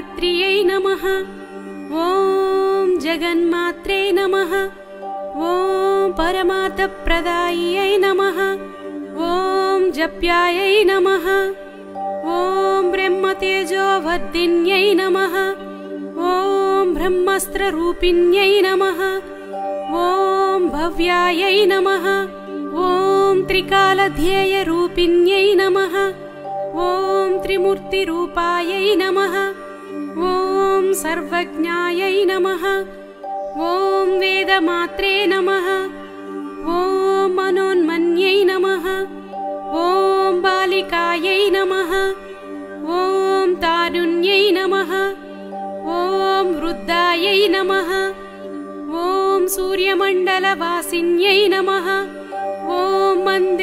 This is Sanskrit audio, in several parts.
सावित्र्यै नमः। ॐ जगन्मात्रे नमः। ॐ परमार्थप्रदायियै नमः। ॐ जप्यायै नमः। ॐ ब्रह्मतेजोवर्धिन्यै नमः। ॐ ब्रह्मास्त्ररूपिण्यै नमः। ॐ भव्यायै नमः। ॐ त्रिकालध्येयरूपिण्यै नमः। ॐ त्रिमूर्तिरूपायै नमः। ॐ सर्वज्ञायै नमः। ॐ वेदमात्रे नमः। ॐ मनोन्मन्यै नमः। ॐ बालिकायै नमः। ॐ तारुण्यै नमः। ॐ वृद्धायै नमः। ॐ सूर्यमण्डलवासिन्यै नमः। ॐ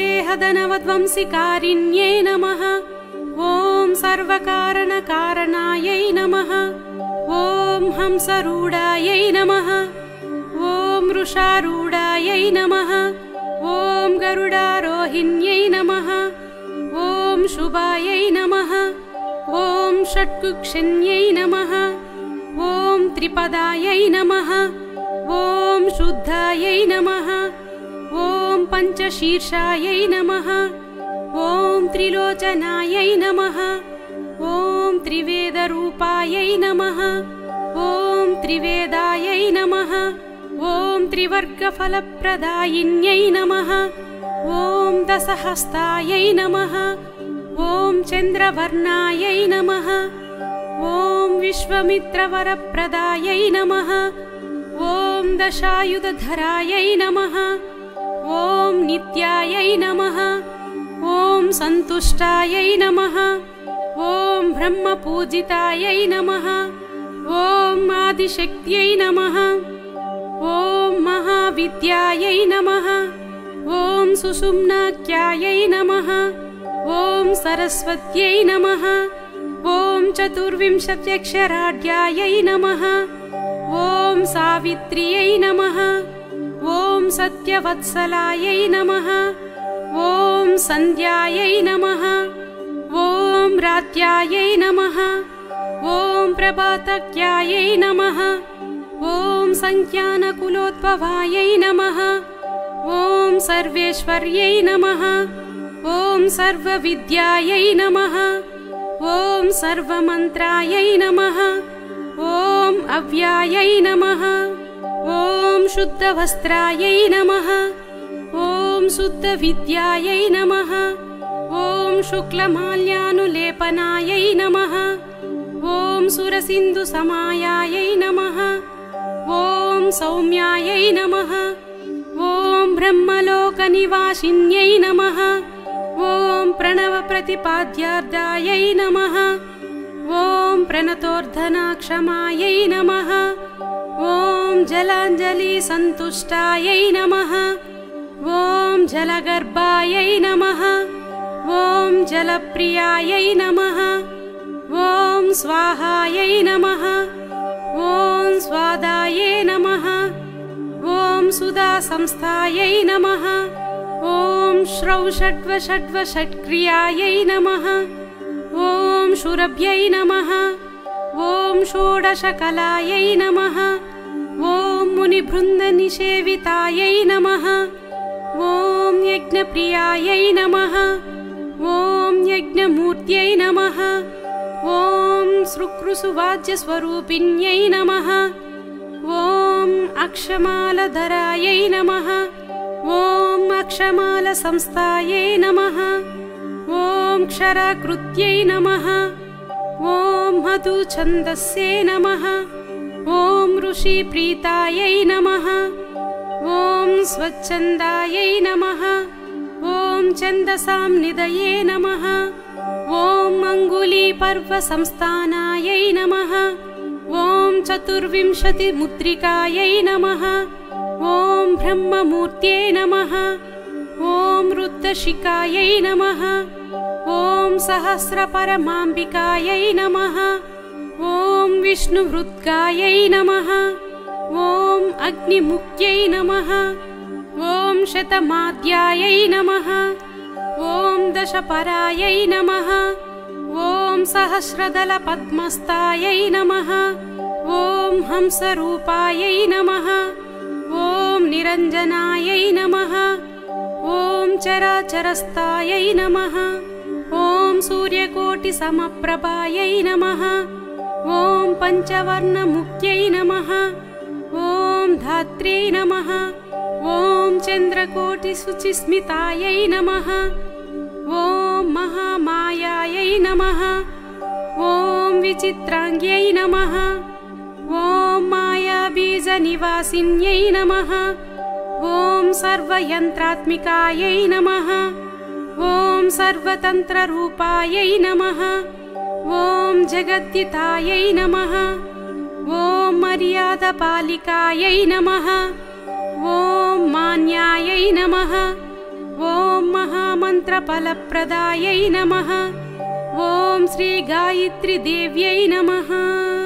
मन्देहधनवध्वंसिकारिण्यै नमः। ॐ सर्वकारणकारणायै नमः। ॐ हंसरूढायै नमः। ॐ वृषारूढायै नमः। ॐ गरुडारोहिण्यै नमः। ॐ शुभायै नमः। ॐ षट्कुक्षिण्यै नमः। ॐ त्रिपदायै नमः। ॐ शुद्धायै नमः। ॐ पञ्चशीर्षायै नमः। ॐ त्रिलोचनायै नमः। ॐ त्रिवेदरूपायै नमः। ॐ त्रिवेदायै नमः। ॐ त्रिवर्गफलप्रदायिन्यै नमः। ॐ दशहस्तायै नमः। ॐ चन्द्रवर्णायै नमः। ॐ विश्वमित्रवरप्रदायै नमः। ॐ दशायुधधरायै नमः। ॐ नित्यायै नमः। ॐ सन्तुष्टायै नमः। ॐ ब्रह्मपूजितायै नमः। ॐ आदिशक्त्यै नमः। ॐ महाविद्यायै नमः। ॐ सुषुम्नाख्यायै नमः। ॐ सरस्वत्यै नमः। ॐ चतुर्विंशत्यक्षराढ्यायै नमः। ॐ सावित्र्यै नमः। ॐ सत्यवत्सलायै नमः। ॐ सन्ध्यायै नमः। ॐ रात्यायै नमः। ॐ प्रभातज्ञायै नमः। ॐ संख्यानकुलोद्भवायै नमः। ॐ सर्वेश्वर्यै नमः। ॐ सर्वविद्यायै नमः। ॐ सर्वमन्त्रायै नमः। ॐ अव्यायै नमः। ॐ शुद्धवस्त्रायै नमः। ॐ शुद्धविद्यायै नमः। ॐ शुक्लमाल्यानुलेपनायै नमः। ॐ सुरसिन्धुसमायायै नमः। ॐ सौम्यायै नमः। ॐ ब्रह्मलोकनिवासिन्यै नमः। ॐ प्रणवप्रतिपाद्यार्धायै नमः। ॐ प्रणतोर्धनाक्षमायै नमः। ॐ जलाञ्जलिसन्तुष्टायै नमः। ॐ जलगर्भायै नमः। ॐ जलप्रियायै नमः। ॐ स्वाहायै नमः। ॐ स्वादायै नमः। ॐ सुधासंस्थायै नमः। ॐ श्रौषड्वषड्वषट्क्रियायै नमः। ॐ शुरभ्यै नमः। ॐ षोडशकलायै नमः। ॐ मुनिबृन्दनिषेवितायै नमः। ॐ यज्ञप्रियायै नमः। ॐ यज्ञमूर्त्यै नमः। ॐ सृकृसुवाज्यस्वरूपिण्यै नमः। ॐ अक्षमालधरायै नमः। ॐ अक्षमालसंस्थायै नमः। ॐ क्षराकृत्यै नमः। ॐ मधुछन्दस्यै नमः। ॐ ऋषिप्रीतायै नमः। ॐ स्वच्छन्दायै नमः। ॐ छन्दसां निधये नमः। ॐ अङ्गुलीपर्वसंस्थानायै नमः। ॐ चतुर्विंशतिमुद्रिकायै नमः। ॐ ब्रह्ममूर्त्यै नमः। ॐ रुद्रशिखायै नमः। ॐ सहस्रपरमाम्बिकायै नमः। ॐ विष्णुवृद्गायै नमः। ॐ अग्निमुख्यै नमः। ॐ शतमाद्यायै नमः। ॐ दशपरायै नमः। ॐ ॐ सहस्रदलपद्मस्तायै नमः ॐ हंसरूपायै नमः ॐ निरञ्जनायै नमः ॐ चराचरस्थायै नमः ॐ सूर्यकोटिसमप्रभायै नमः ॐ पञ्चवर्णमुख्यै नमः ॐ धात्र्यै नमः ॐ चन्द्रकोटिशुचिस्मितायै नमः ॐ महामायायै नमः ॐ विचित्राङ्ग्यै नमः ॐ मायाबीजनिवासिन्यै नमः ॐ सर्वयन्त्रात्मिकायै नमः ॐ सर्वतन्त्ररूपायै नमः ॐ जगद्दितायै नमः ॐ मर्यादपालिकायै नमः ॐ मान्यायै नमः ॐ महामन्त्रफलप्रदायै नमः ॐ श्रीगायत्रीदेव्यै नमः।